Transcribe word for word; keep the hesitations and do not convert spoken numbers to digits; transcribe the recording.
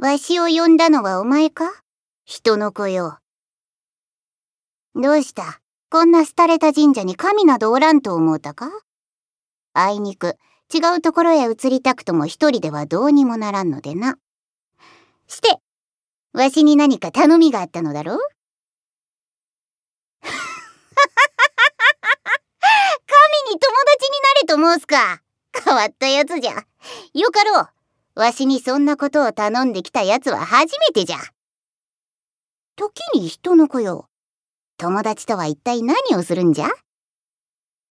わしを呼んだのはお前か？人の子よ。どうした？こんな廃れた神社に神などおらんと思うたか？あいにく違うところへ移りたくとも一人ではどうにもならんのでな。して、わしに何か頼みがあったのだろう？神に友達になれと申すか。変わったやつじゃ。よかろう。わしにそんなことを頼んできたやつは初めてじゃ。時に人の子よ。友達とは一体何をするんじゃ？